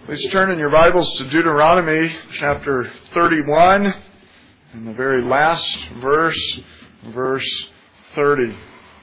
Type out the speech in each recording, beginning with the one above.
Please turn in your Bibles to Deuteronomy chapter 31 and the very last verse, verse 30.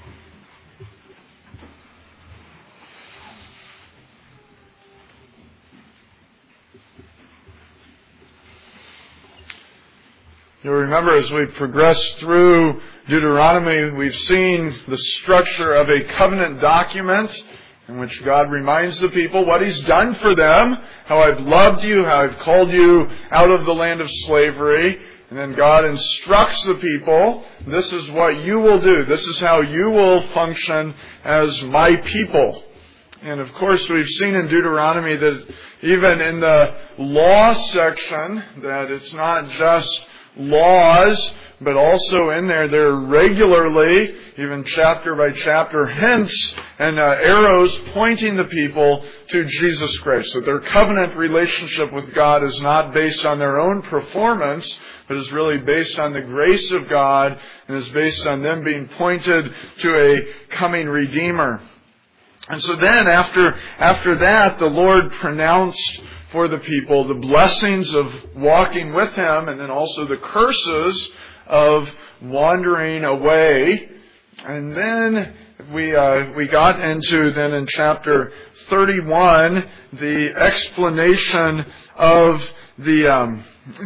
You'll remember as we progress through Deuteronomy, we've seen the structure of a covenant document in which God reminds the people what He's done for them, how I've loved you, how I've called you out of the land of slavery. And then God instructs the people, this is what you will do. This is how you will function as my people. And of course, we've seen in Deuteronomy that even in the law section, that it's not just laws, but also in there are regularly, even chapter by chapter, hints and arrows pointing the people to Jesus Christ. That their covenant relationship with God is not based on their own performance, but is really based on the grace of God and is based on them being pointed to a coming Redeemer. And so then, after that, the Lord pronounced for the people the blessings of walking with Him and then also the curses of wandering away. And then we got into then in chapter 31 the explanation of the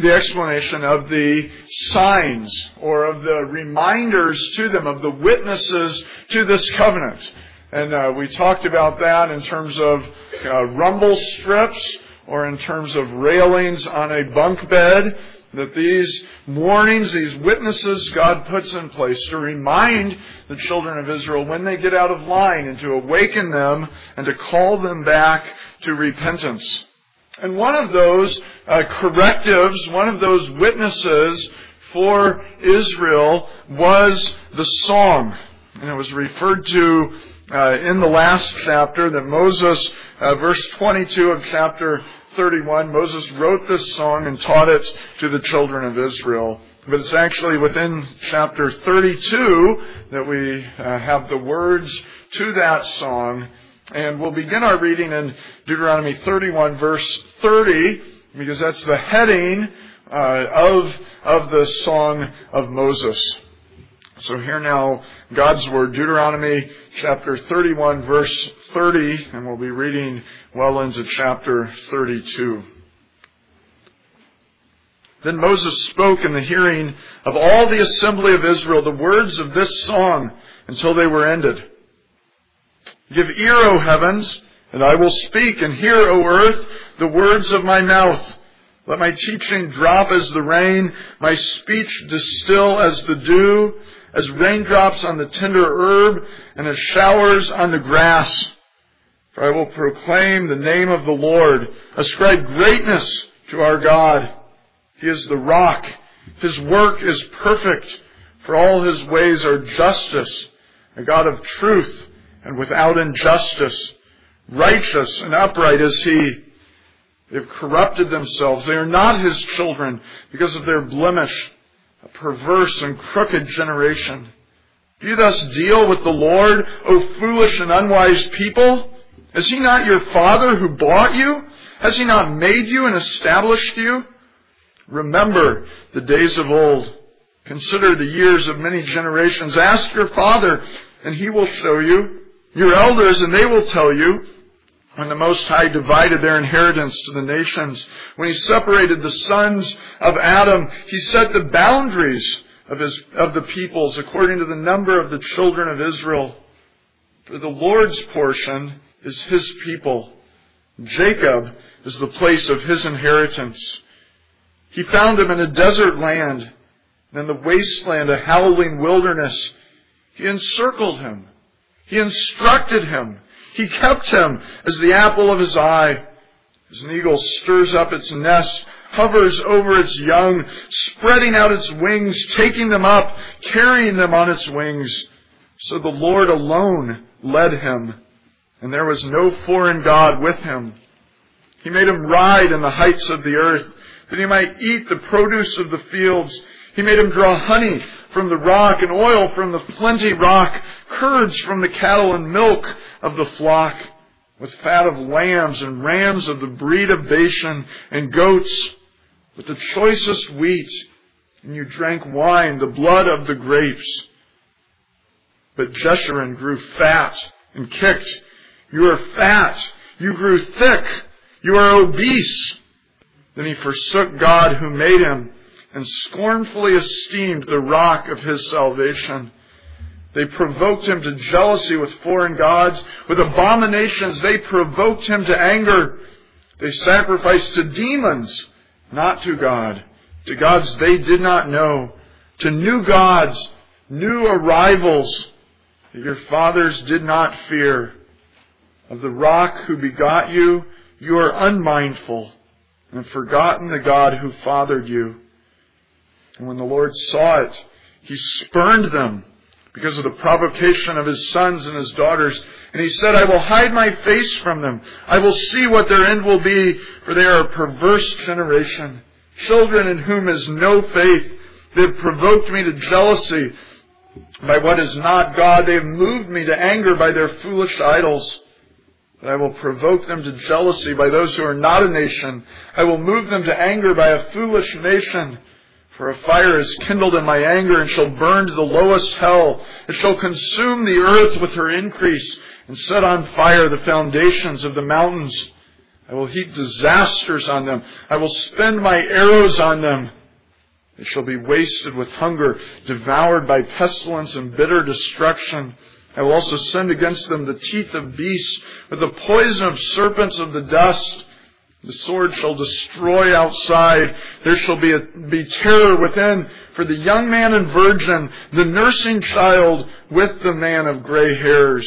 signs or of the reminders to them of the witnesses to this covenant. And we talked about that in terms of rumble strips or in terms of railings on a bunk bed. That these warnings, these witnesses God puts in place to remind the children of Israel when they get out of line and to awaken them and to call them back to repentance. And one of those correctives, one of those witnesses for Israel was the song. And it was referred to in the last chapter that Moses, verse 22 of chapter 31, Moses wrote this song and taught it to the children of Israel. But it's actually within chapter 32 that we have the words to that song. And we'll begin our reading in Deuteronomy 31, verse 30, because that's the heading of the Song of Moses. So here now, God's Word, Deuteronomy chapter 31, verse 30, and we'll be reading well into chapter 32. Then Moses spoke in the hearing of all the assembly of Israel the words of this song until they were ended. Give ear, O heavens, and I will speak, and hear, O earth, the words of my mouth. Let my teaching drop as the rain, my speech distill as the dew, as raindrops on the tender herb, and as showers on the grass. For I will proclaim the name of the Lord, ascribe greatness to our God. He is the rock. His work is perfect, for all His ways are justice, a God of truth and without injustice. Righteous and upright is He. They have corrupted themselves. They are not His children because of their blemish, a perverse and crooked generation. Do you thus deal with the Lord, O foolish and unwise people? Is He not your Father who bought you? Has He not made you and established you? Remember the days of old. Consider the years of many generations. Ask your father, and he will show you. Your elders, and they will tell you. When the Most High divided their inheritance to the nations, when He separated the sons of Adam, He set the boundaries of the peoples according to the number of the children of Israel. For the Lord's portion is His people. Jacob is the place of His inheritance. He found him in a desert land, and in the wasteland a howling wilderness. He encircled him. He instructed him. He kept him as the apple of His eye. As an eagle stirs up its nest, hovers over its young, spreading out its wings, taking them up, carrying them on its wings. So the Lord alone led him, and there was no foreign god with him. He made him ride in the heights of the earth, that he might eat the produce of the fields. He made him draw honey from the rock and oil from the flinty rock, curds from the cattle and milk of the flock. with fat of lambs and rams of the breed of Bashan, and goats with the choicest wheat. And you drank wine, the blood of the grapes. But Jeshurun grew fat and kicked. You are fat. You grew thick. You are obese. Then he forsook God who made him, and scornfully esteemed the rock of his salvation. They provoked him to jealousy with foreign gods. With abominations they provoked him to anger. They sacrificed to demons, not to God, to gods they did not know, to new gods, new arrivals that your fathers did not fear. Of the rock who begot you, you are unmindful, and have forgotten the God who fathered you. And when the Lord saw it, he spurned them because of the provocation of his sons and his daughters. And he said, I will hide my face from them. I will see what their end will be, for they are a perverse generation, children in whom is no faith. They have provoked me to jealousy by what is not God. They have moved me to anger by their foolish idols. But I will provoke them to jealousy by those who are not a nation. I will move them to anger by a foolish nation. For a fire is kindled in my anger, and shall burn to the lowest hell. It shall consume the earth with her increase, and set on fire the foundations of the mountains. I will heap disasters on them. I will spend my arrows on them. They shall be wasted with hunger, devoured by pestilence and bitter destruction. I will also send against them the teeth of beasts, with the poison of serpents of the dust. The sword shall destroy outside. There shall be terror within for the young man and virgin, the nursing child with the man of gray hairs.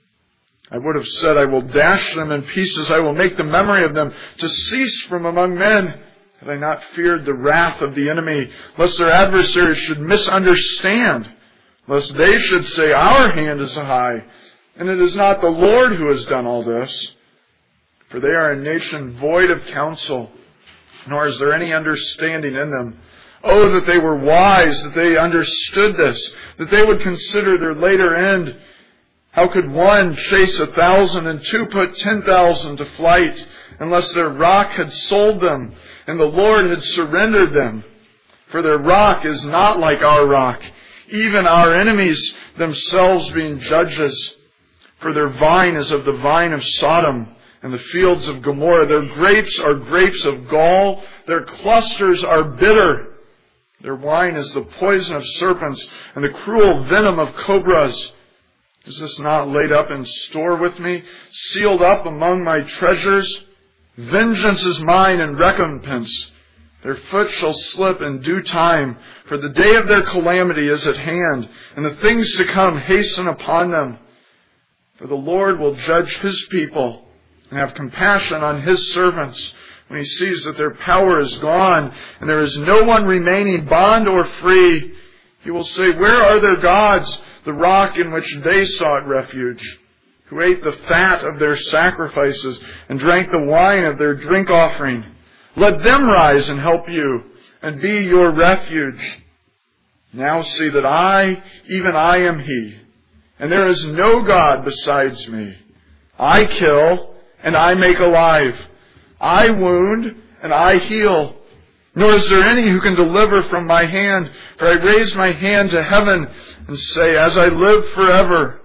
I would have said, I will dash them in pieces. I will make the memory of them to cease from among men. Had I not feared the wrath of the enemy, lest their adversaries should misunderstand, lest they should say, our hand is high, and it is not the Lord who has done all this. For they are a nation void of counsel, nor is there any understanding in them. Oh, that they were wise, that they understood this, that they would consider their later end. How could one chase 1,000 and two put 10,000 to flight, unless their rock had sold them, and the Lord had surrendered them? For their rock is not like our rock, even our enemies themselves being judges. For their vine is of the vine of Sodom, and the fields of Gomorrah. Their grapes are grapes of gall. Their clusters are bitter. Their wine is the poison of serpents and the cruel venom of cobras. Is this not laid up in store with me, sealed up among my treasures? Vengeance is mine and recompense. Their foot shall slip in due time, for the day of their calamity is at hand, and the things to come hasten upon them. For the Lord will judge his people and have compassion on his servants when he sees that their power is gone and there is no one remaining, bond or free. He will say, where are their gods, the rock in which they sought refuge, who ate the fat of their sacrifices and drank the wine of their drink offering? Let them rise and help you and be your refuge. Now see that I, even I am he, and there is no God besides me. I kill and I make alive. I wound and I heal. Nor is there any who can deliver from my hand. For I raise my hand to heaven and say, as I live forever,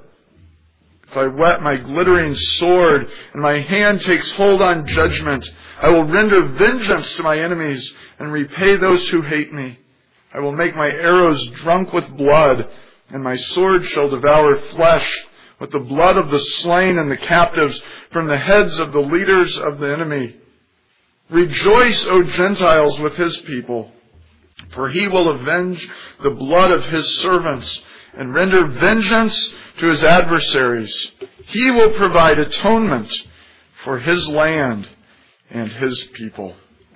if I whet my glittering sword and my hand takes hold on judgment, I will render vengeance to my enemies and repay those who hate me. I will make my arrows drunk with blood, and my sword shall devour flesh with the blood of the slain and the captives from the heads of the leaders of the enemy. Rejoice, O Gentiles, with his people, for he will avenge the blood of his servants and render vengeance to his adversaries. He will provide atonement for his land and his people.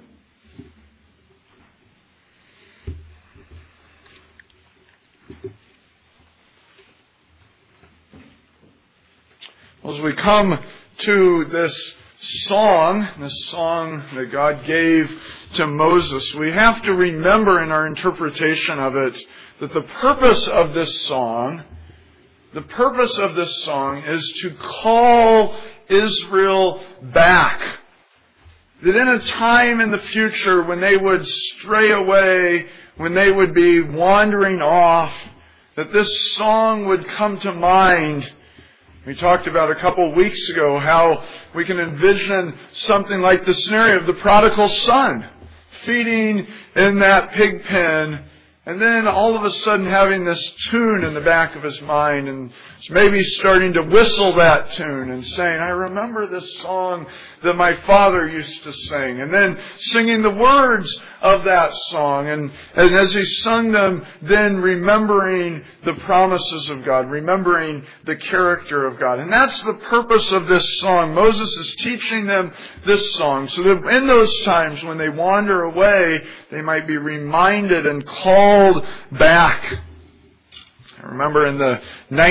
As we come to this song that God gave to Moses, we have to remember in our interpretation of it that the purpose of this song is to call Israel back. That in a time in the future when they would stray away, when they would be wandering off, that this song would come to mind. We talked about a couple of weeks ago how we can envision something like the scenario of the prodigal son feeding in that pig pen, and then all of a sudden having this tune in the back of his mind, and maybe starting to whistle that tune and saying, I remember this song that my father used to sing, and then singing the words of that song, and as he sung them, then remembering the promises of God, remembering the character of God. And that's the purpose of this song. Moses is teaching them this song so that in those times when they wander away, they might be reminded and called back. I remember in the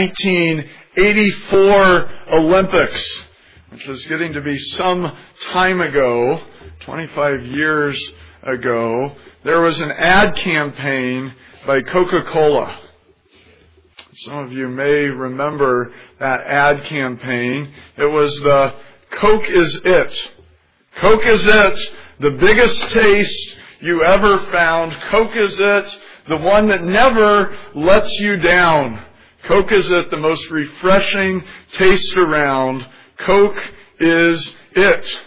1984 Olympics, which was getting to be some time ago, 25 years ago, there was an ad campaign by Coca-Cola. Some of you may remember that ad campaign. It was the Coke is it. Coke is it. The biggest taste you ever found. Coke is it. The one that never lets you down. Coke is it. The most refreshing taste around. Coke is it.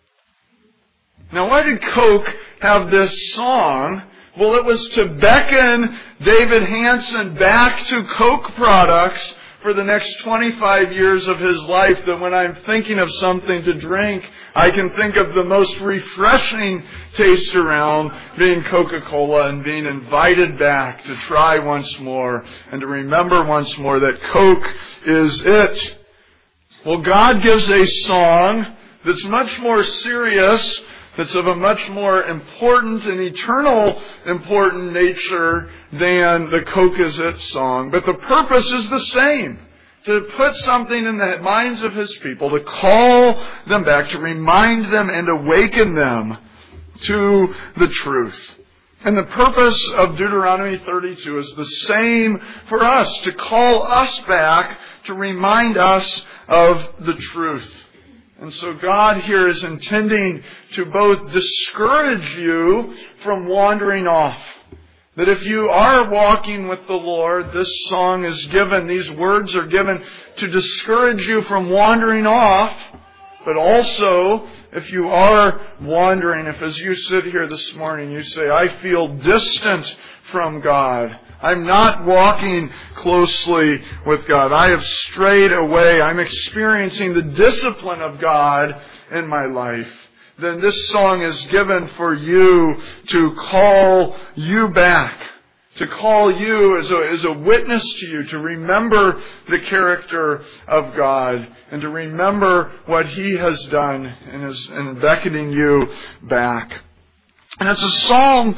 Now, why did Coke have this song? Well, it was to beckon David Hansen back to Coke products for the next 25 years of his life, that when I'm thinking of something to drink, I can think of the most refreshing taste around being Coca-Cola, and being invited back to try once more and to remember once more that Coke is it. Well, God gives a song that's much more serious, that's of a much more important and eternal important nature than the Coke is it song. But the purpose is the same. To put something in the minds of His people, to call them back, to remind them and awaken them to the truth. And the purpose of Deuteronomy 32 is the same for us, to call us back, to remind us of the truth. And so God here is intending to both discourage you from wandering off. That if you are walking with the Lord, this song is given, these words are given to discourage you from wandering off. But also, if you are wandering, if as you sit here this morning you say, I feel distant from God, I'm not walking closely with God, I have strayed away, I'm experiencing the discipline of God in my life, then this song is given for you to call you back, to call you as a witness to you, to remember the character of God and to remember what He has done in beckoning you back. And it's a song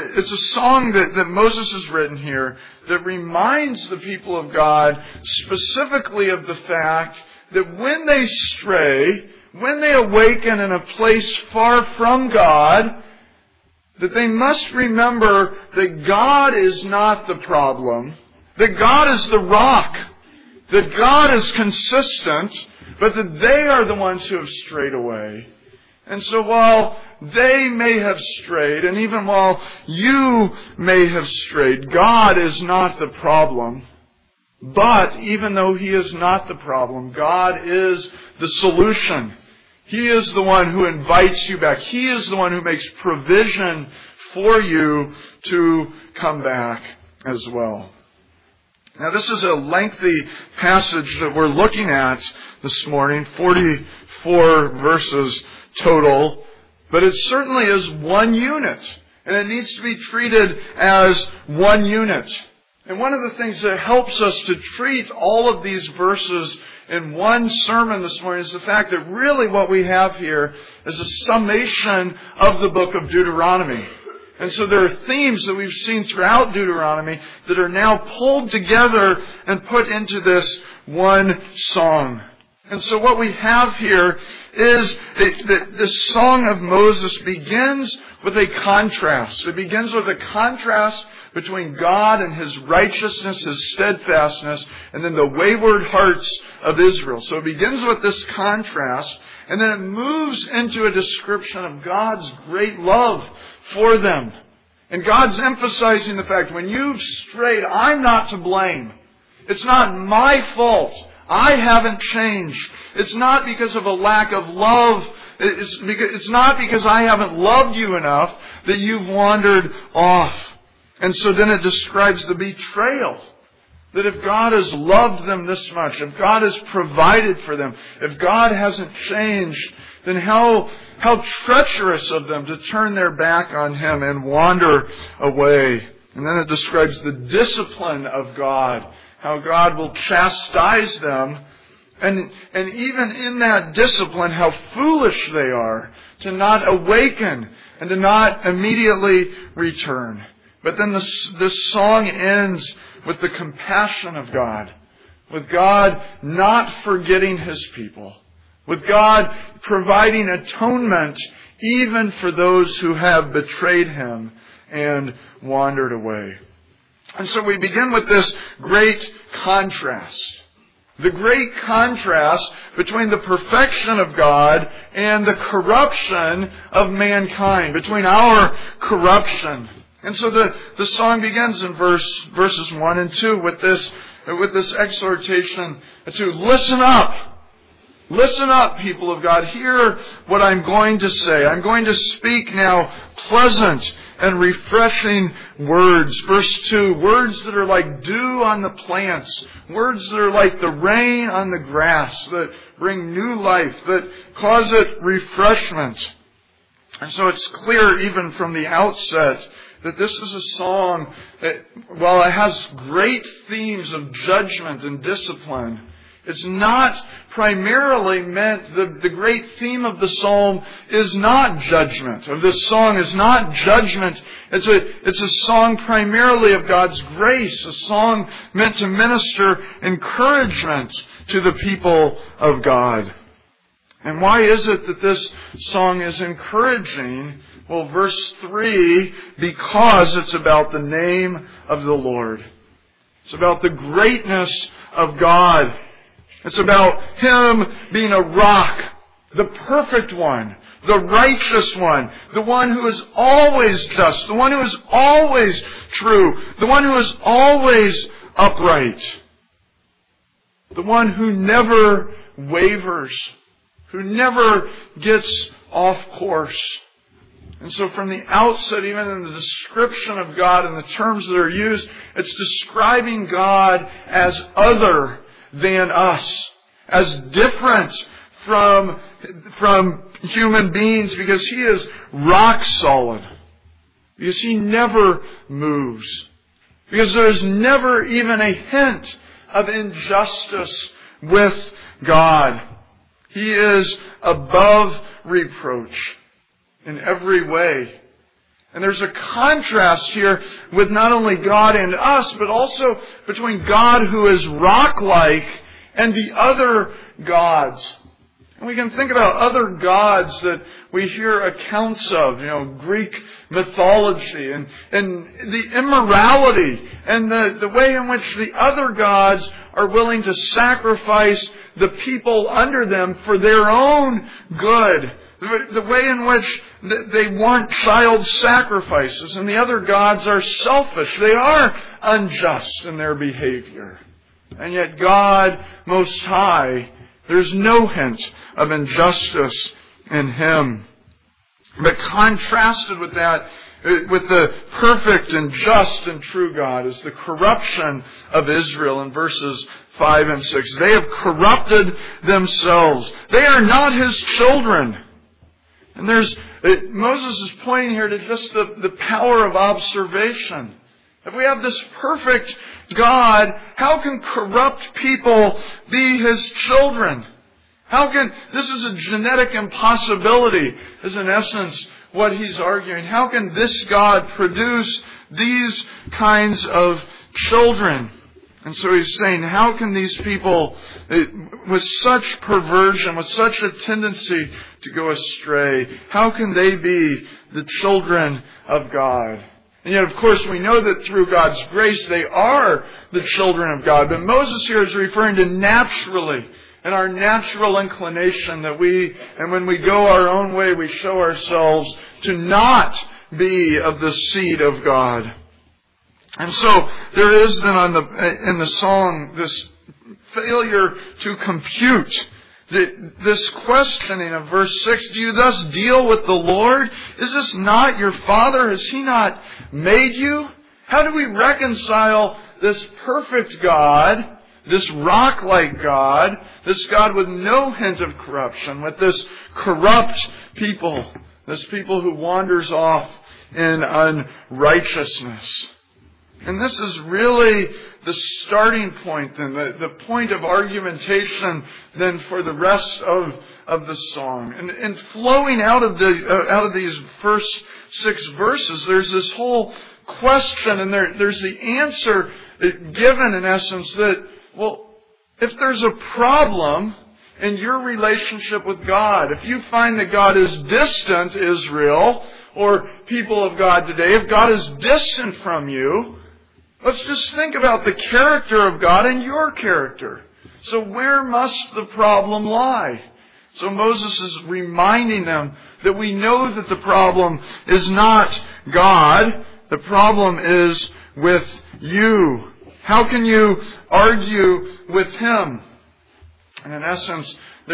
that Moses has written here that reminds the people of God specifically of the fact that when they stray, when they awaken in a place far from God, that they must remember that God is not the problem, that God is the rock, that God is consistent, but that they are the ones who have strayed away. And so while they may have strayed, and even while you may have strayed, God is not the problem. But even though He is not the problem, God is the solution. He is the one who invites you back. He is the one who makes provision for you to come back as well. Now, this is a lengthy passage that we're looking at this morning, 44 verses total, but it certainly is one unit, and it needs to be treated as one unit. And one of the things that helps us to treat all of these verses in one sermon this morning is the fact that really what we have here is a summation of the book of Deuteronomy. And so there are themes that we've seen throughout Deuteronomy that are now pulled together and put into this one song. And so what we have here is that the Song of Moses begins with a contrast. It begins with a contrast between God and His righteousness, His steadfastness, and then the wayward hearts of Israel. So it begins with this contrast, and then it moves into a description of God's great love for them. And God's emphasizing the fact, when you've strayed, I'm not to blame. It's not my fault. I haven't changed. It's not because of a lack of love. It's not because I haven't loved you enough that you've wandered off. And so then it describes the betrayal. That if God has loved them this much, if God has provided for them, if God hasn't changed, then how treacherous of them to turn their back on Him and wander away. And then it describes the discipline of God, how God will chastise them, and even in that discipline, how foolish they are to not awaken and to not immediately return. But then this song ends with the compassion of God, with God not forgetting His people, with God providing atonement even for those who have betrayed Him and wandered away. And so we begin with this great contrast. The great contrast between the perfection of God and the corruption of mankind, between our corruption. And so the song begins in verses 1 and 2 with this exhortation to listen up. Listen up, people of God. Hear what I'm going to say. I'm going to speak now pleasant and refreshing words. Verse 2, words that are like dew on the plants. Words that are like the rain on the grass, that bring new life, that cause it refreshment. And so it's clear even from the outset that this is a song that, while it has great themes of judgment and discipline, it's not primarily meant, the great theme of the psalm is not judgment, of this song is not judgment. It's a song primarily of God's grace, a song meant to minister encouragement to the people of God. And why is it that this song is encouraging? Well, verse 3, because it's about the name of the Lord. It's about the greatness of God. It's about Him being a rock, the perfect one, the righteous one, the one who is always just, the one who is always true, the one who is always upright, the one who never wavers, who never gets off course. And so from the outset, even in the description of God and the terms that are used, it's describing God as other than us, as different from human beings, because He is rock solid, because He never moves, because there's never even a hint of injustice with God. He is above reproach in every way. And there's a contrast here with not only God and us, but also between God who is rock-like and the other gods. And we can think about other gods that we hear accounts of, Greek mythology, and the immorality and the way in which the other gods are willing to sacrifice the people under them for their own good. The way in which they want child sacrifices, and the other gods are selfish. They are unjust in their behavior. And yet God Most High, there's no hint of injustice in Him. But contrasted with that, with the perfect and just and true God, is the corruption of Israel in verses 5 and 6. They have corrupted themselves. They are not His children. And Moses is pointing here to just the power of observation. If we have this perfect God, how can corrupt people be His children? This is a genetic impossibility, is in essence what he's arguing. How can this God produce these kinds of children? And so he's saying, how can these people, with such perversion, with such a tendency to go astray, how can they be the children of God? And yet, of course, we know that through God's grace, they are the children of God. But Moses here is referring to naturally, and our natural inclination that and when we go our own way, we show ourselves to not be of the seed of God. And so there is then in the song this failure to compute. This questioning of verse 6, do you thus deal with the Lord? Is this not your Father? Has He not made you? How do we reconcile this perfect God, this rock-like God, this God with no hint of corruption, with this corrupt people, this people who wanders off in unrighteousness? And this is really the starting point, then, the point of argumentation, then, for the rest of the song. And flowing out of these first 6 verses, there's this whole question, and there's the answer given, in essence, that, well, if there's a problem in your relationship with God, if you find that God is distant, Israel, or people of God today, if God is distant from you, let's just think about the character of God and your character. So where must the problem lie? So Moses is reminding them that we know that the problem is not God. The problem is with you. How can you argue with Him? And in essence,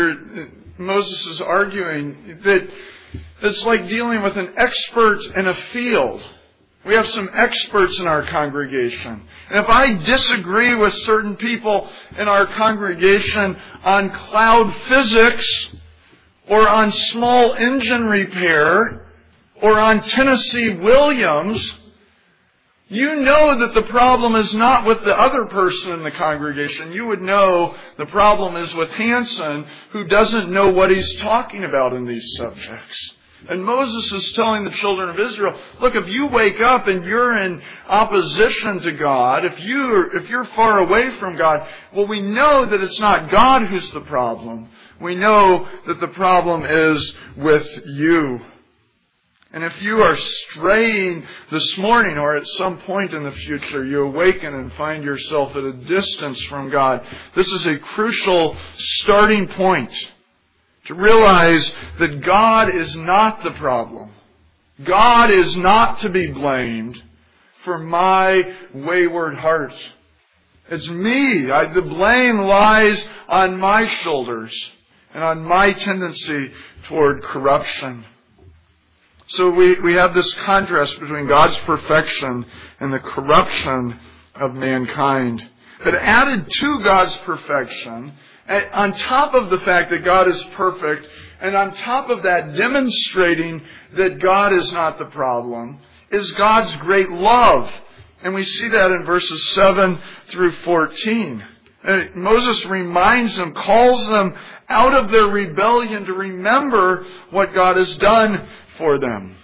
Moses is arguing that it's like dealing with an expert in a field. We have some experts in our congregation. And if I disagree with certain people in our congregation on cloud physics, or on small engine repair, or on Tennessee Williams, you know that the problem is not with the other person in the congregation. You would know the problem is with Hanson, who doesn't know what he's talking about in these subjects. And Moses is telling the children of Israel, look, if you wake up and you're in opposition to God, if you're far away from God, well, we know that it's not God who's the problem. We know that the problem is with you. And if you are straying this morning, or at some point in the future you awaken and find yourself at a distance from God, this is a crucial starting point. To realize that God is not the problem. God is not to be blamed for my wayward heart. It's me. The blame lies on my shoulders and on my tendency toward corruption. So we have this contrast between God's perfection and the corruption of mankind. But added to God's perfection, on top of the fact that God is perfect, and on top of that demonstrating that God is not the problem, is God's great love. And we see that in verses 7 through 14. Moses reminds them, calls them out of their rebellion to remember what God has done for them.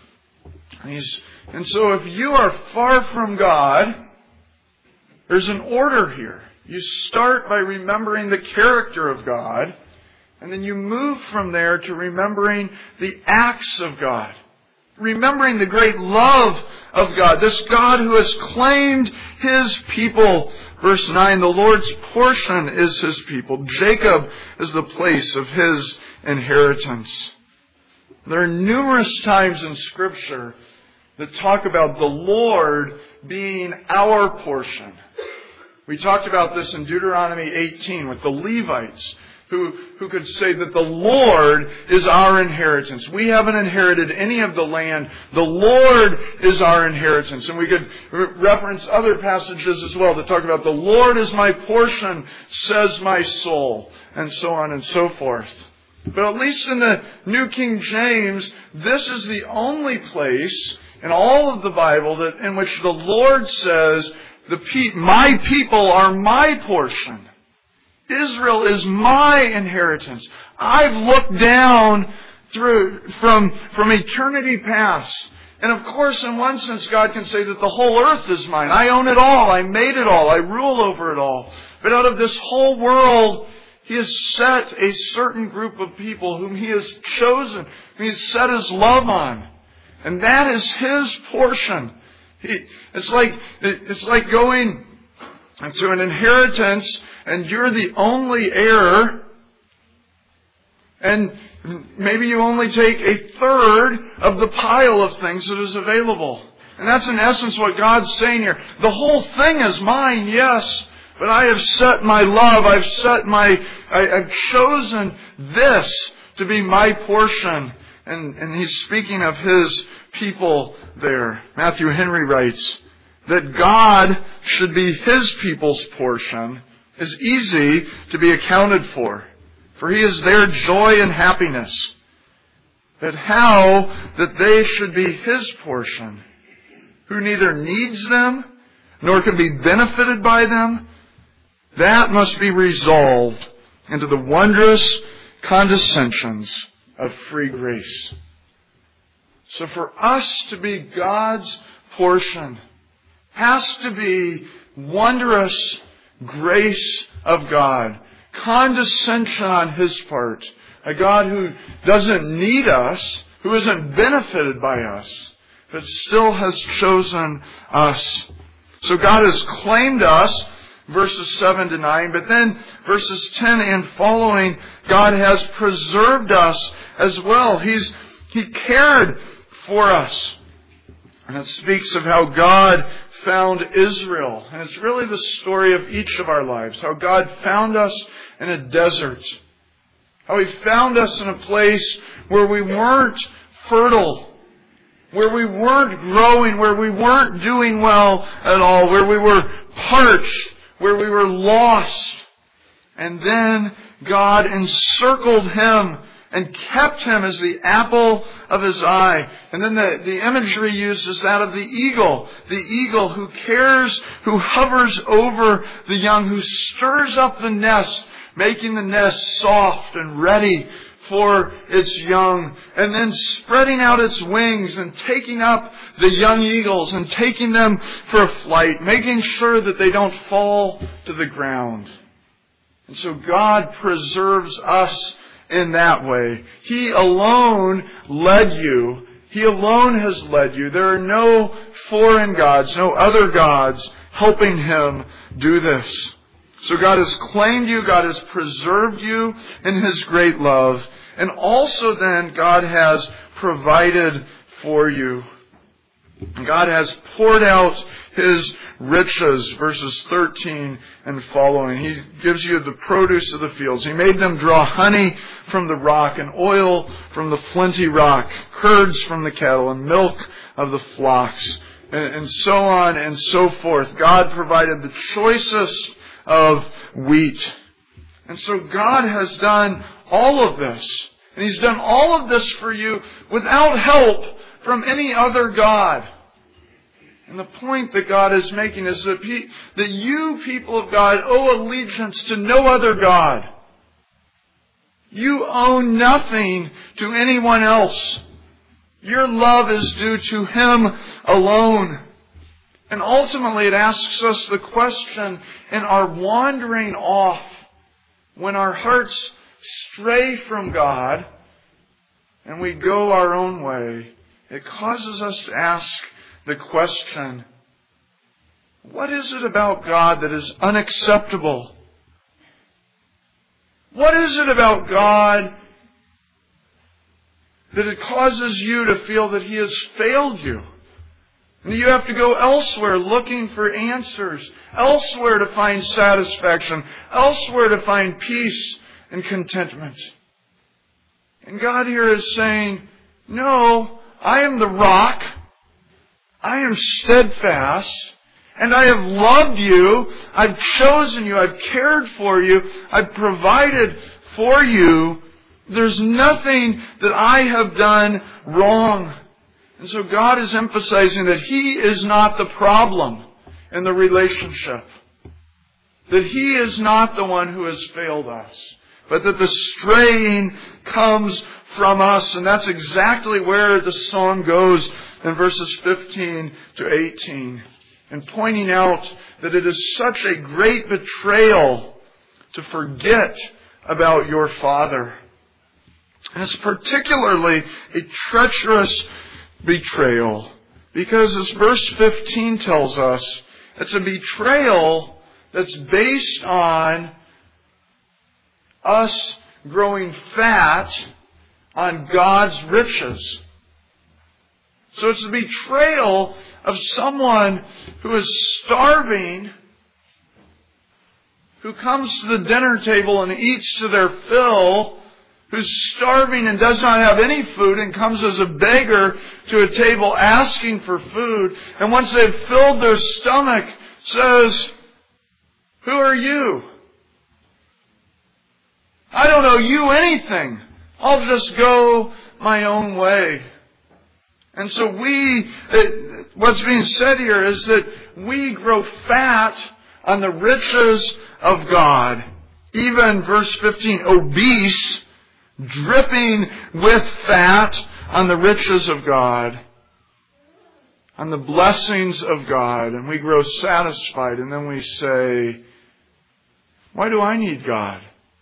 And so if you are far from God, there's an order here. You start by remembering the character of God, and then you move from there to remembering the acts of God. Remembering the great love of God. This God who has claimed His people. Verse 9, the Lord's portion is His people. Jacob is the place of His inheritance. There are numerous times in Scripture that talk about the Lord being our portion. We talked about this in Deuteronomy 18 with the Levites who could say that the Lord is our inheritance. We haven't inherited any of the land. The Lord is our inheritance. And we could reference other passages as well that talk about the Lord is my portion, says my soul, and so on and so forth. But at least in the New King James, this is the only place in all of the Bible in which the Lord says, my people are my portion. Israel is my inheritance. I've looked down from eternity past, And of course, in one sense, God can say that the whole earth is mine. I own it all. I made it all. I rule over it all. But out of this whole world, He has set a certain group of people whom He has chosen, whom He has set His love on. And that is His portion. It's like going to an inheritance and you're the only heir, and maybe you only take a third of the pile of things that is available. And that's in essence what God's saying here. The whole thing is mine, yes, but I have set my love, I've chosen this to be my portion. And He's speaking of His people there. Matthew Henry writes that God should be His people's portion is easy to be accounted for He is their joy and happiness. But how that they should be His portion, who neither needs them nor can be benefited by them, that must be resolved into the wondrous condescensions of free grace. So for us to be God's portion has to be wondrous grace of God, condescension on His part, a God who doesn't need us, who isn't benefited by us, but still has chosen us. So God has claimed us, verses 7 to 9, but then verses 10 and following, God has preserved us as well. He cared for us. And it speaks of how God found Israel. And it's really the story of each of our lives. How God found us in a desert. How He found us in a place where we weren't fertile. Where we weren't growing. Where we weren't doing well at all. Where we were parched. Where we were lost. And then God encircled Him and kept Him as the apple of His eye. And then the imagery used is that of the eagle. The eagle who cares, who hovers over the young, who stirs up the nest, making the nest soft and ready for its young. And then spreading out its wings and taking up the young eagles and taking them for a flight, making sure that they don't fall to the ground. And so God preserves us in that way. He alone led you. He alone has led you. There are no foreign gods, no other gods helping Him do this. So God has claimed you. God has preserved you in His great love. And also then God has provided for you. God has poured out His riches, verses 13 and following. He gives you the produce of the fields. He made them draw honey from the rock and oil from the flinty rock, curds from the cattle and milk of the flocks, and so on and so forth. God provided the choicest of wheat. And so God has done all of this. And He's done all of this for you without help from any other God. And the point that God is making is that you, people of God, owe allegiance to no other God. You owe nothing to anyone else. Your love is due to Him alone. And ultimately it asks us the question in our wandering off, when our hearts stray from God and we go our own way, it causes us to ask the question, what is it about God that is unacceptable? What is it about God that it causes you to feel that He has failed you? And you have to go elsewhere looking for answers, elsewhere to find satisfaction, elsewhere to find peace and contentment. And God here is saying, no, I am the rock. I am steadfast. And I have loved you. I've chosen you. I've cared for you. I've provided for you. There's nothing that I have done wrong. And so God is emphasizing that He is not the problem in the relationship. That He is not the one who has failed us. But that the straying comes from us. And that's exactly where the song goes. in verses 15 to 18, and pointing out that it is such a great betrayal to forget about your Father. And it's particularly a treacherous betrayal because, as verse 15 tells us, it's a betrayal that's based on us growing fat on God's riches. So it's a betrayal of someone who is starving, who comes to the dinner table and eats to their fill, who's starving and does not have any food and comes as a beggar to a table asking for food, and once they've filled their stomach says, "Who are you? I don't owe you anything. I'll just go my own way." And so what's being said here is that we grow fat on the riches of God. Even verse 15, obese, dripping with fat on the riches of God, on the blessings of God. And we grow satisfied, and then we say, why do I need God?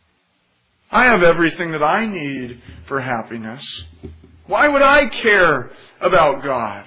I have everything that I need for happiness. Why would I care about God?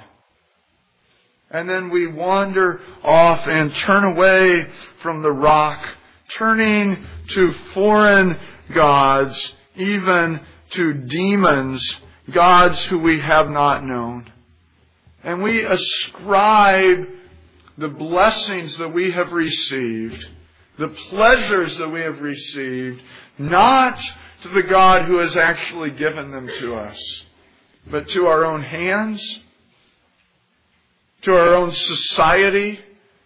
And then we wander off and turn away from the rock, turning to foreign gods, even to demons, gods who we have not known. And we ascribe the blessings that we have received, the pleasures that we have received, not to the God who has actually given them to us, but to our own hands, to our own society,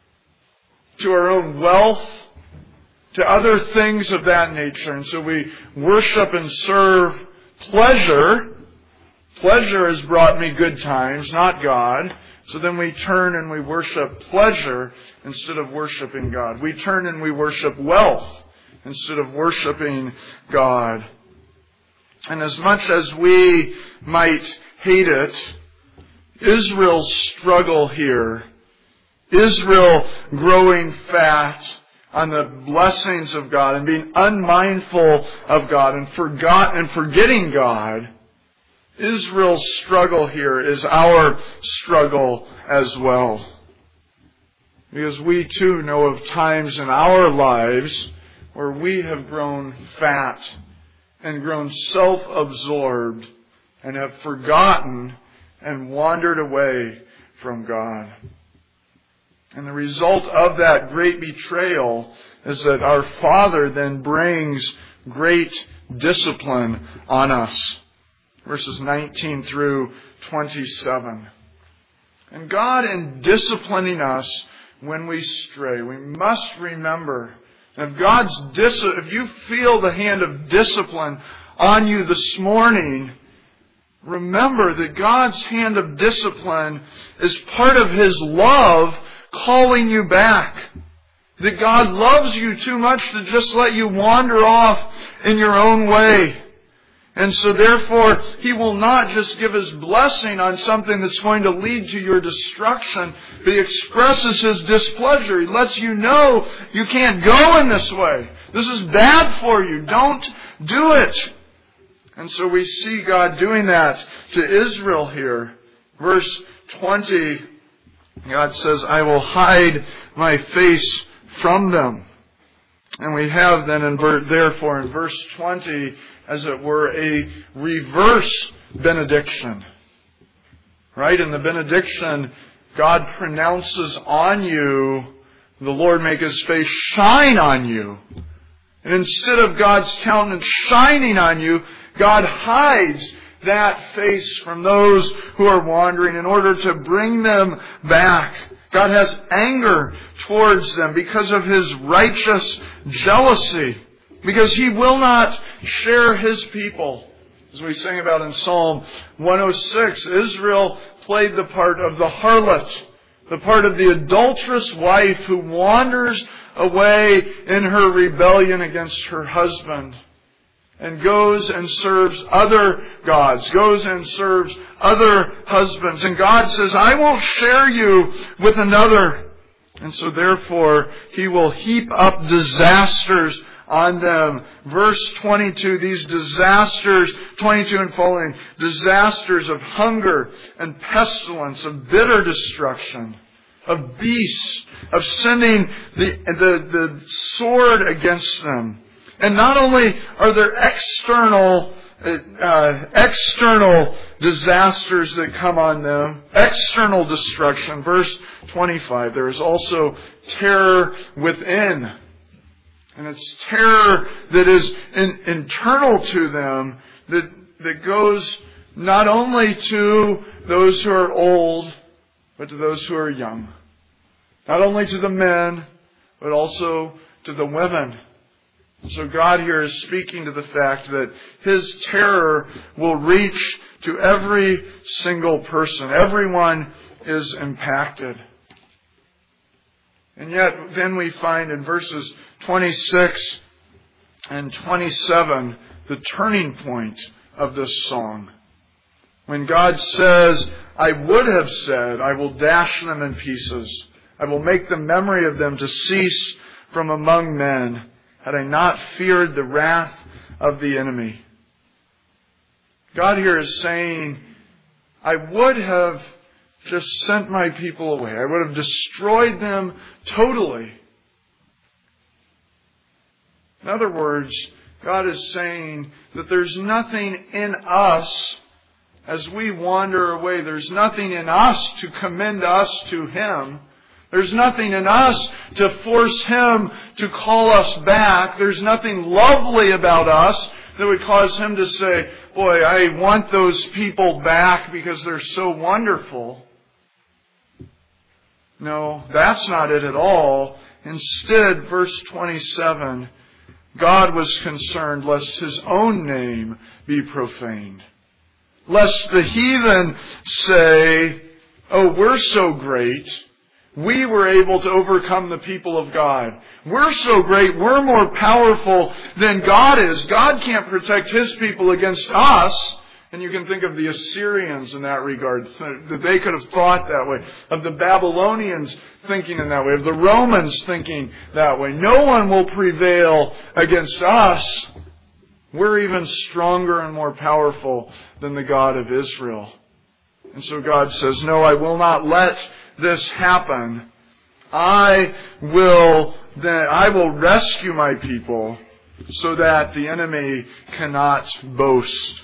to our own wealth, to other things of that nature. And so we worship and serve pleasure. Pleasure has brought me good times, not God. So then we turn and we worship pleasure instead of worshiping God. We turn and we worship wealth instead of worshiping God. And as much as we might hate it, Israel's struggle here, Israel growing fat on the blessings of God and being unmindful of God and forgetting God, Israel's struggle here is our struggle as well. Because we too know of times in our lives where we have grown fat and grown self-absorbed and have forgotten and wandered away from God. And the result of that great betrayal is that our Father then brings great discipline on us. Verses 19 through 27. And God, in disciplining us when we stray, we must remember, if you feel the hand of discipline on you this morning, remember that God's hand of discipline is part of His love calling you back. That God loves you too much to just let you wander off in your own way. And so therefore, He will not just give His blessing on something that's going to lead to your destruction, but He expresses His displeasure. He lets you know you can't go in this way. This is bad for you. Don't do it. And so we see God doing that to Israel here. Verse 20, God says, I will hide my face from them. And we have then, therefore, in verse 20, as it were, a reverse benediction. Right? In the benediction, God pronounces on you, the Lord make His face shine on you. And instead of God's countenance shining on you, God hides that face from those who are wandering in order to bring them back. God has anger towards them because of His righteous jealousy. Because He will not share His people. As we sing about in Psalm 106, Israel played the part of the harlot, the part of the adulterous wife who wanders away in her rebellion against her husband. and goes and serves other gods, goes and serves other husbands. And God says, I won't share you with another. And so therefore, He will heap up disasters on them. Verse 22, these disasters, 22 and following, disasters of hunger and pestilence, of bitter destruction, of beasts, of sending the sword against them. And not only are there external disasters that come on them, external destruction. Verse 25, there is also terror within. And it's terror that is internal to them, that goes not only to those who are old, but to those who are young. Not only to the men, but also to the women. So God here is speaking to the fact that His terror will reach to every single person. Everyone is impacted. And yet, then we find in verses 26 and 27 the turning point of this song. When God says, I would have said, I will dash them in pieces. I will make the memory of them to cease from among men, had I not feared the wrath of the enemy. God here is saying, I would have just sent my people away. I would have destroyed them totally. In other words, God is saying that there's nothing in us as we wander away. There's nothing in us to commend us to Him. There's nothing in us to force Him to call us back. There's nothing lovely about us that would cause Him to say, boy, I want those people back because they're so wonderful. No, that's not it at all. Instead, verse 27, God was concerned lest His own name be profaned. Lest the heathen say, oh, we're so great. We were able to overcome the people of God. We're so great. We're more powerful than God is. God can't protect His people against us. And you can think of the Assyrians in that regard, that they could have thought that way. Of the Babylonians thinking in that way. Of the Romans thinking that way. No one will prevail against us. We're even stronger and more powerful than the God of Israel. And so God says, no, I will not let this happen. I will rescue my people so that the enemy cannot boast.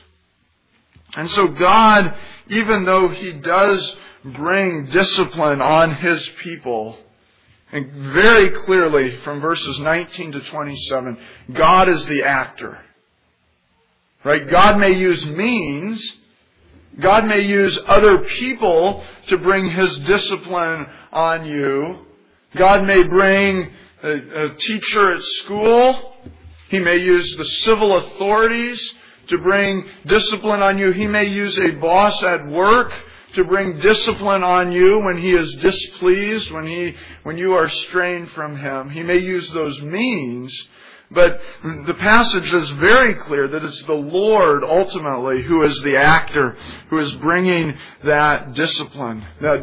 And so God, even though He does bring discipline on His people, and very clearly from verses 19 to 27, God is the actor. Right? God may use means. God may use other people to bring His discipline on you. God may bring a teacher at school. He may use the civil authorities to bring discipline on you. He may use a boss at work to bring discipline on you when he is displeased, when you are straying from Him. He may use those means. But the passage is very clear that it's the Lord ultimately who is the actor, who is bringing that discipline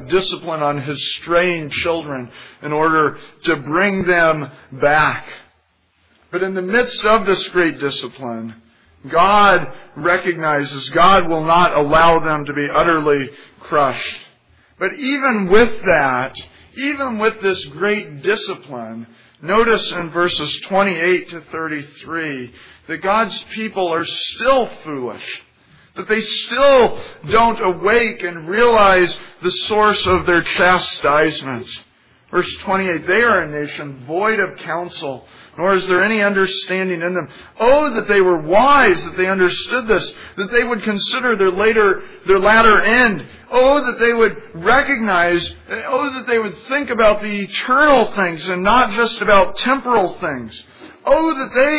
on His straying children in order to bring them back. But in the midst of this great discipline, God recognizes God will not allow them to be utterly crushed. But even with that, even with this great discipline, notice in verses 28 to 33 that God's people are still foolish. That they still don't awake and realize the source of their chastisement. Verse 28, they are a nation void of counsel, nor is there any understanding in them. Oh, that they were wise, that they understood this, that they would consider their latter end. Oh, that they would recognize, oh, that they would think about the eternal things and not just about temporal things. Oh,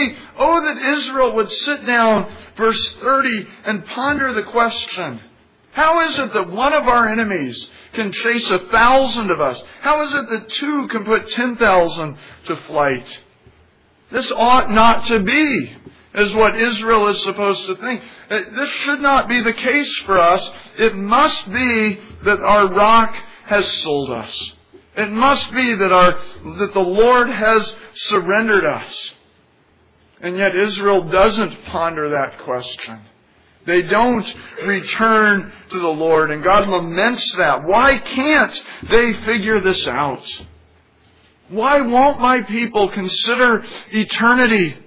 that Israel would sit down, verse 30, and ponder the question, how is it that one of our enemies can chase 1,000 of us? How is it that 2 can put 10,000 to flight? This ought not to be. is what Israel is supposed to think. This should not be the case for us. It must be that our rock has sold us. It must be that the Lord has surrendered us. And yet Israel doesn't ponder that question. They don't return to the Lord, and God laments that. Why can't they figure this out? Why won't my people consider eternity?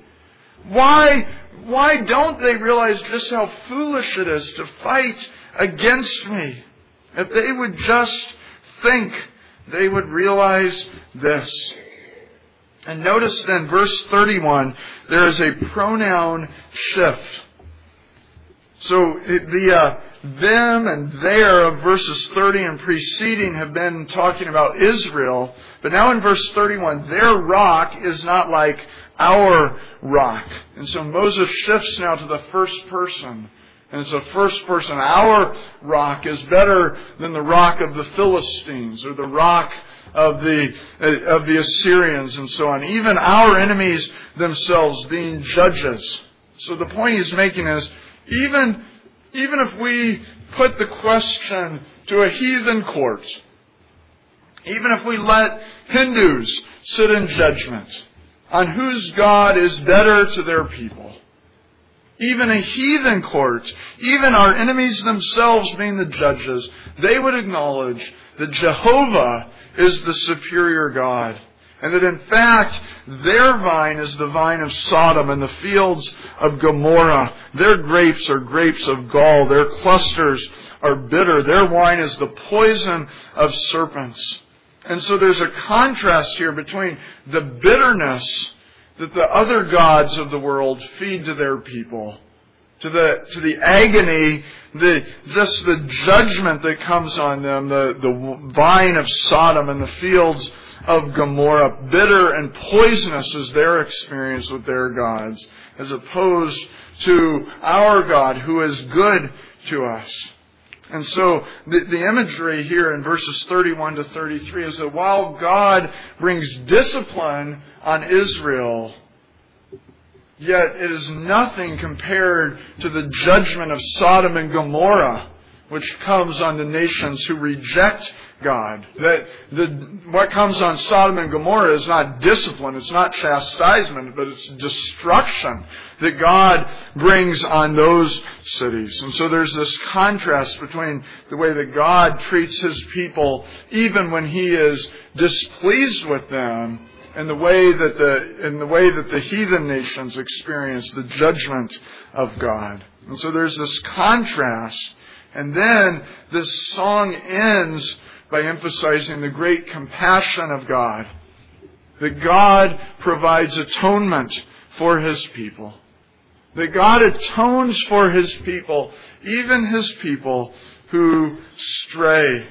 Why don't they realize just how foolish it is to fight against me? If they would just think, they would realize this. And notice then, verse 31, there is a pronoun shift. So the them and their of verses 30 and preceding have been talking about Israel. But now in verse 31, their rock is not like our rock. And so Moses shifts now to the first person. And it's the first person. Our rock is better than the rock of the Philistines or the rock of the Assyrians and so on. Even our enemies themselves being judges. So the point he's making is, even if we put the question to a heathen court, even if we let Hindus sit in judgment on whose God is better to their people, even a heathen court, even our enemies themselves being the judges, they would acknowledge that Jehovah is the superior God. And that in fact, their vine is the vine of Sodom and the fields of Gomorrah. Their grapes are grapes of gall. Their clusters are bitter. Their wine is the poison of serpents. And so there's a contrast here between the bitterness that the other gods of the world feed to their people, to the agony, the judgment that comes on them, the vine of Sodom and the fields of Gomorrah, bitter and poisonous is their experience with their gods, as opposed to our God who is good to us. And so the imagery here in verses 31 to 33 is that while God brings discipline on Israel, yet it is nothing compared to the judgment of Sodom and Gomorrah, which comes on the nations who reject God. What comes on Sodom and Gomorrah is not discipline, it's not chastisement, but it's destruction that God brings on those cities. And so there's this contrast between the way that God treats His people, even when He is displeased with them, and the way that the heathen nations experience the judgment of God. And so there's this contrast. And then this song ends by emphasizing the great compassion of God. That God provides atonement for His people. That God atones for His people, even His people who stray.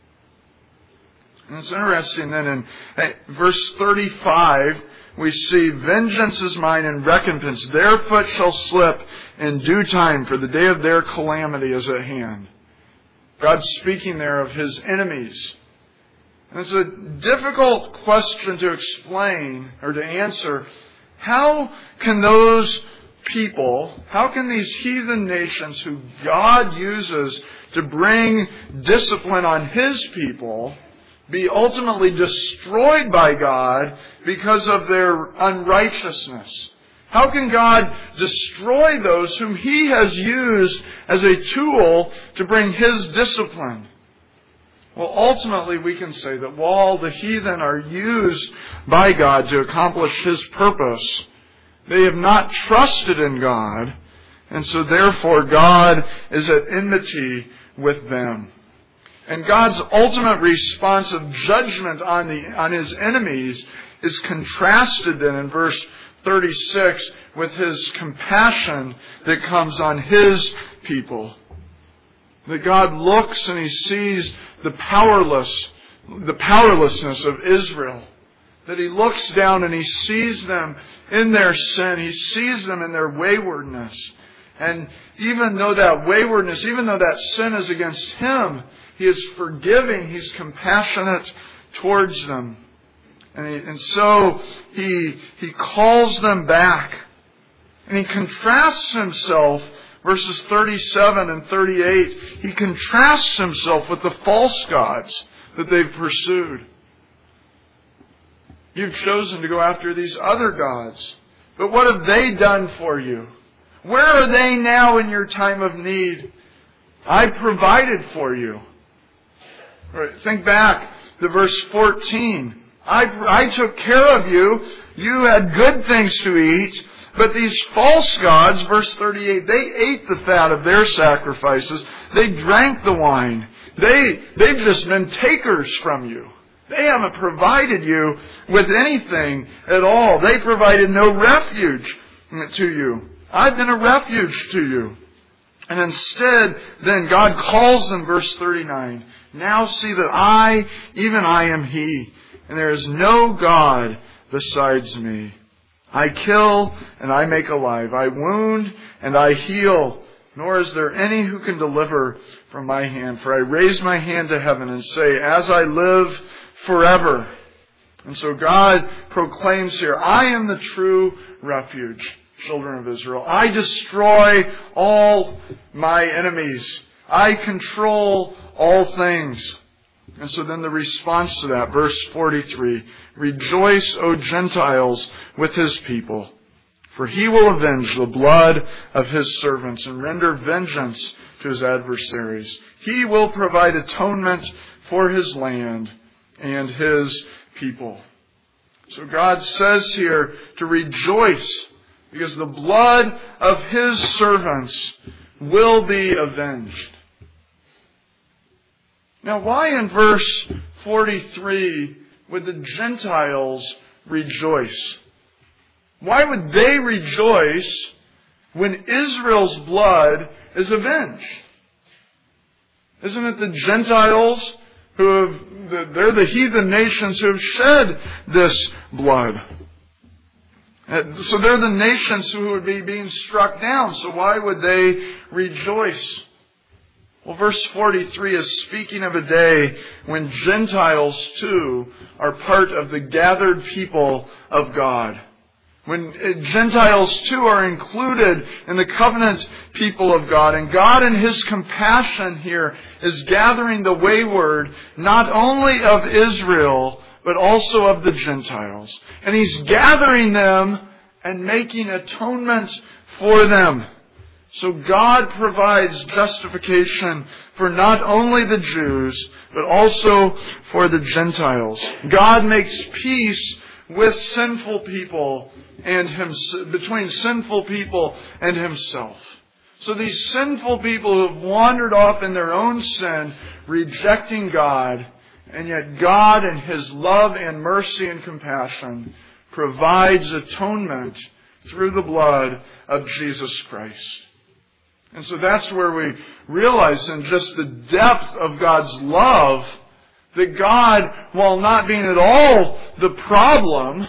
And it's interesting then in verse 35, we see, vengeance is mine and recompense. Their foot shall slip in due time, for the day of their calamity is at hand. God's speaking there of His enemies. And it's a difficult question to explain or to answer. How can those people, how can these heathen nations who God uses to bring discipline on His people be ultimately destroyed by God because of their unrighteousness? How can God destroy those whom He has used as a tool to bring His discipline? Well, ultimately we can say that while the heathen are used by God to accomplish His purpose, they have not trusted in God, and so therefore God is at enmity with them. And God's ultimate response of judgment on His enemies is contrasted then in verse 36 with His compassion that comes on His people. That God looks and He sees the powerlessness of Israel. That He looks down and He sees them in their sin. He sees them in their waywardness. And even though that waywardness, even though that sin is against Him, He is forgiving. He's compassionate towards them. And so He calls them back. And he contrasts himself, verses 37 and 38, he contrasts himself with the false gods that they've pursued. You've chosen to go after these other gods. But what have they done for you? Where are they now in your time of need? I provided for you. Right, think back to verse 14. I took care of you. You had good things to eat. But these false gods, verse 38, they ate the fat of their sacrifices. They drank the wine. They've just been takers from you. They haven't provided you with anything at all. They provided no refuge to you. I've been a refuge to you. And instead, then God calls them, verse 39, now see that I, even I am He, and there is no God besides me. I kill and I make alive. I wound and I heal. Nor is there any who can deliver from my hand. For I raise my hand to heaven and say, as I live forever. And so God proclaims here, I am the true refuge, children of Israel. I destroy all my enemies. I control all things. And so then the response to that, verse 43, rejoice, O Gentiles, with His people, for He will avenge the blood of His servants and render vengeance to His adversaries. He will provide atonement for His land and His people. So God says here to rejoice because the blood of His servants will be avenged. Now, why in verse 43 would the Gentiles rejoice? Why would they rejoice when Israel's blood is avenged? Isn't it the Gentiles they're the heathen nations who have shed this blood? So they're the nations who would be being struck down. So why would they rejoice? Well, verse 43 is speaking of a day when Gentiles too are part of the gathered people of God. When Gentiles too are included in the covenant people of God. And God in His compassion here is gathering the wayward not only of Israel, but also of the Gentiles. And He's gathering them and making atonement for them. So God provides justification for not only the Jews, but also for the Gentiles. God makes peace with sinful people and between sinful people and Himself. So these sinful people who have wandered off in their own sin, rejecting God, and yet God in His love and mercy and compassion provides atonement through the blood of Jesus Christ. And so that's where we realize in just the depth of God's love that God, while not being at all the problem,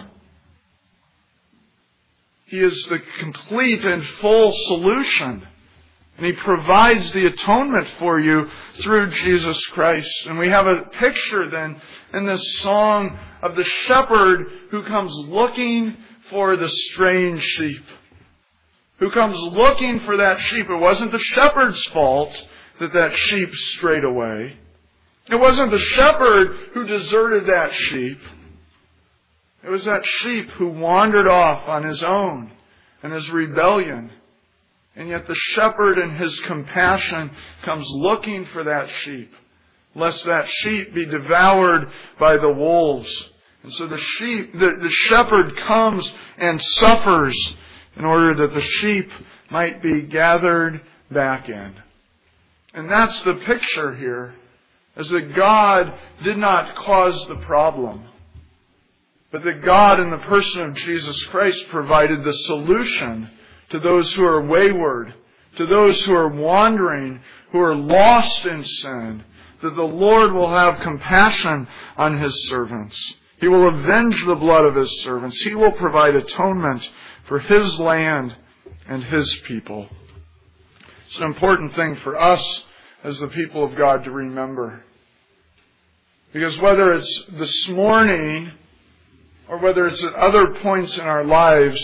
He is the complete and full solution. And He provides the atonement for you through Jesus Christ. And we have a picture then in this song of the shepherd who comes looking for the straying sheep. Who comes looking for that sheep. It wasn't the shepherd's fault that sheep strayed away. It wasn't the shepherd who deserted that sheep. It was that sheep who wandered off on his own in his rebellion. And yet the shepherd in His compassion comes looking for that sheep, lest that sheep be devoured by the wolves. And so the shepherd comes and suffers in order that the sheep might be gathered back in. And that's the picture here, is that God did not cause the problem, but that God in the person of Jesus Christ provided the solution to those who are wayward, to those who are wandering, who are lost in sin, that the Lord will have compassion on His servants. He will avenge the blood of His servants. He will provide atonement for His land and His people. It's an important thing for us as the people of God to remember. Because whether it's this morning or whether it's at other points in our lives,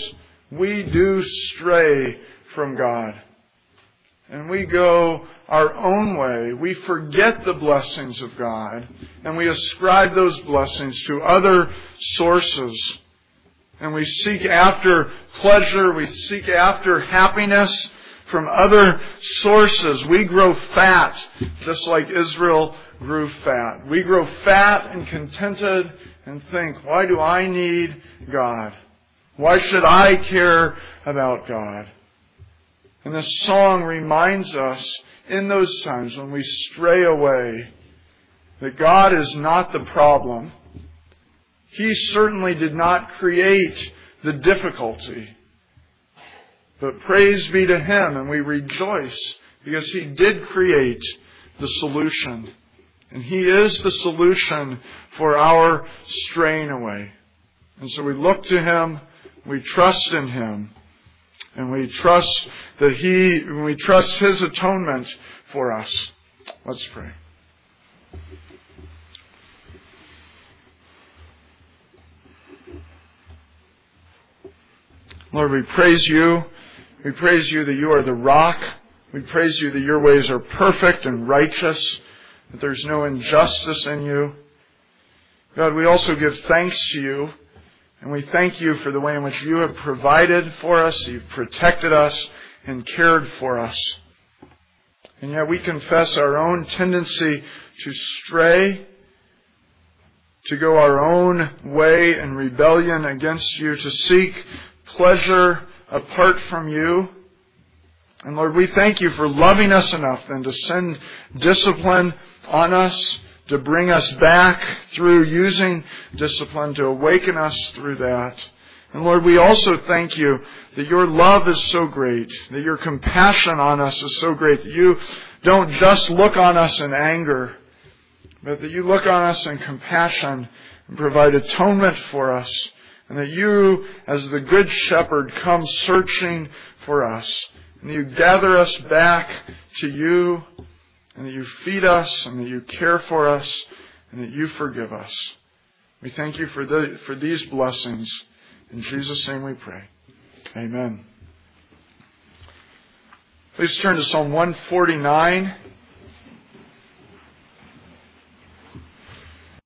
we do stray from God. And we go our own way. We forget the blessings of God. And we ascribe those blessings to other sources. And we seek after pleasure. We seek after happiness from other sources. We grow fat, just like Israel grew fat. We grow fat and contented and think, why do I need God? Why should I care about God? And this song reminds us in those times when we stray away that God is not the problem. He certainly did not create the difficulty. But praise be to Him, and we rejoice because He did create the solution. And He is the solution for our straying away. And so we look to Him, we trust in Him, and we trust that we trust His atonement for us. Let's pray. Lord, we praise You. We praise You that You are the rock. We praise You that Your ways are perfect and righteous, that there's no injustice in You. God, we also give thanks to You, and we thank You for the way in which You have provided for us, You've protected us, and cared for us. And yet we confess our own tendency to stray, to go our own way in rebellion against You, to seek pleasure apart from You. And Lord, we thank You for loving us enough then to send discipline on us, to bring us back through using discipline, to awaken us through that. And Lord, we also thank You that Your love is so great, that Your compassion on us is so great, that You don't just look on us in anger, but that You look on us in compassion and provide atonement for us. And that You, as the Good Shepherd, come searching for us. And that You gather us back to You. And that You feed us. And that You care for us. And that You forgive us. We thank You for these blessings. In Jesus' name we pray. Amen. Please turn to Psalm 149.